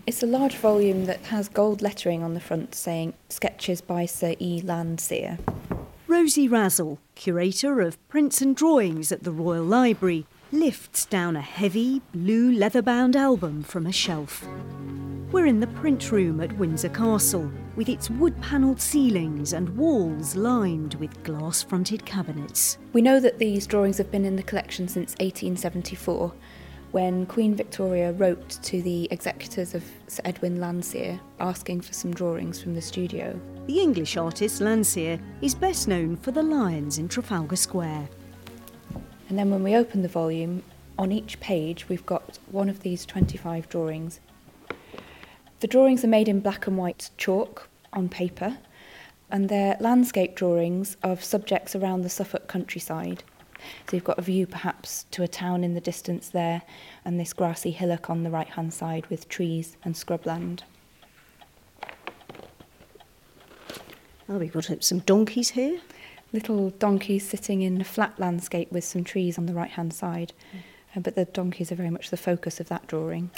It's a large volume that has gold lettering on the front saying Sketches by Sir E. Landseer. Rosie Razzle, curator of prints and drawings at the Royal Library, lifts down a heavy blue leather-bound album from a shelf. We're in the print room at Windsor Castle, with its wood-panelled ceilings and walls lined with glass-fronted cabinets. We know that these drawings have been in the collection since 1874, when Queen Victoria wrote to the executors of Sir Edwin Landseer asking for some drawings from the studio. The English artist Landseer is best known for the lions in Trafalgar Square. And then when we open the volume, on each page we've got one of these 25 drawings. The drawings are made in black and white chalk on paper, and they're landscape drawings of subjects around the Suffolk countryside. So you've got a view perhaps to a town in the distance there, and this grassy hillock on the right-hand side with trees and scrubland. Oh, we've got some donkeys here. Little donkeys sitting in a flat landscape with some trees on the right-hand side. But the donkeys are very much the focus of that drawing.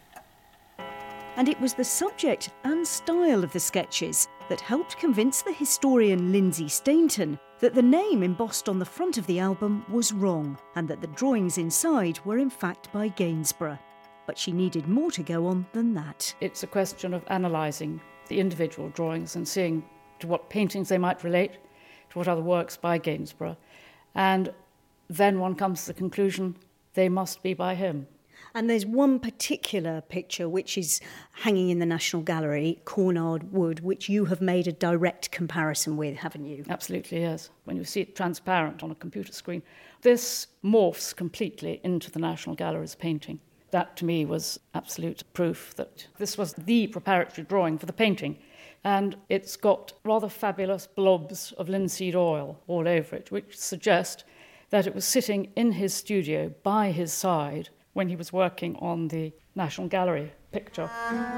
And it was the subject and style of the sketches that helped convince the historian Lindsay Stainton that the name embossed on the front of the album was wrong and that the drawings inside were in fact by Gainsborough. But she needed more to go on than that. It's a question of analysing the individual drawings and seeing to what paintings they might relate, to what other works by Gainsborough. And then one comes to the conclusion they must be by him. And there's one particular picture which is hanging in the National Gallery, Cornard Wood, which you have made a direct comparison with, haven't you? Absolutely, yes. When you see it transparent on a computer screen, this morphs completely into the National Gallery's painting. That, to me, was absolute proof that this was the preparatory drawing for the painting. And it's got rather fabulous blobs of linseed oil all over it, which suggest that it was sitting in his studio by his side when he was working on the National Gallery picture.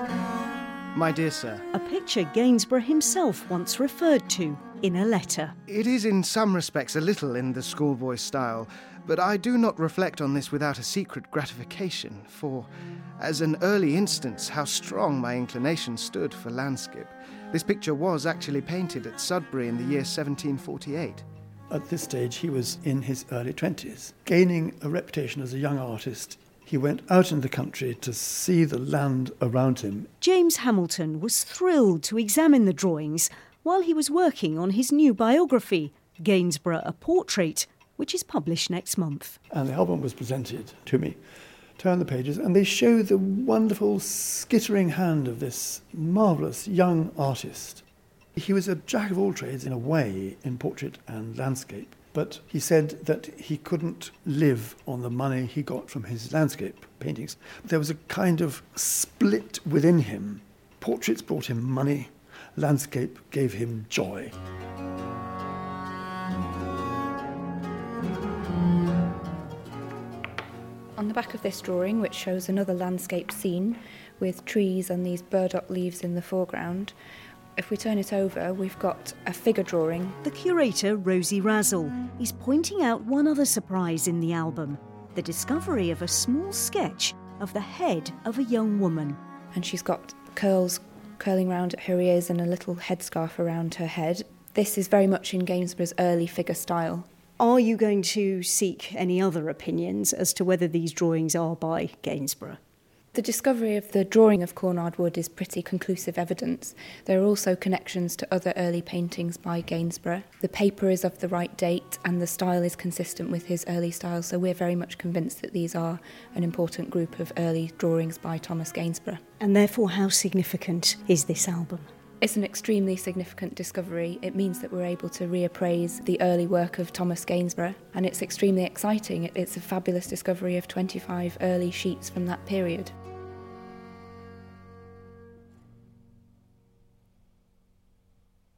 My dear sir. A picture Gainsborough himself once referred to in a letter. It is in some respects a little in the schoolboy style, but I do not reflect on this without a secret gratification, for, as an early instance how strong my inclination stood for landscape, this picture was actually painted at Sudbury in the year 1748. At this stage, he was in his early 20s, gaining a reputation as a young artist. He went out in the country to see the land around him. James Hamilton was thrilled to examine the drawings while he was working on his new biography, Gainsborough, A Portrait, which is published next month. And the album was presented to me. Turn the pages, and they show the wonderful skittering hand of this marvellous young artist. He was a jack of all trades in a way in portrait and landscape, but he said that he couldn't live on the money he got from his landscape paintings. There was a kind of split within him. Portraits brought him money, landscape gave him joy. On the back of this drawing, which shows another landscape scene with trees and these burdock leaves in the foreground, if we turn it over, we've got a figure drawing. The curator, Rosie Razzle, is pointing out one other surprise in the album, the discovery of a small sketch of the head of a young woman. And she's got curls curling round at her ears and a little headscarf around her head. This is very much in Gainsborough's early figure style. Are you going to seek any other opinions as to whether these drawings are by Gainsborough? The discovery of the drawing of Cornard Wood is pretty conclusive evidence. There are also connections to other early paintings by Gainsborough. The paper is of the right date and the style is consistent with his early style, so we're very much convinced that these are an important group of early drawings by Thomas Gainsborough. And therefore, how significant is this album? It's an extremely significant discovery. It means that we're able to reappraise the early work of Thomas Gainsborough, and it's extremely exciting. It's a fabulous discovery of 25 early sheets from that period.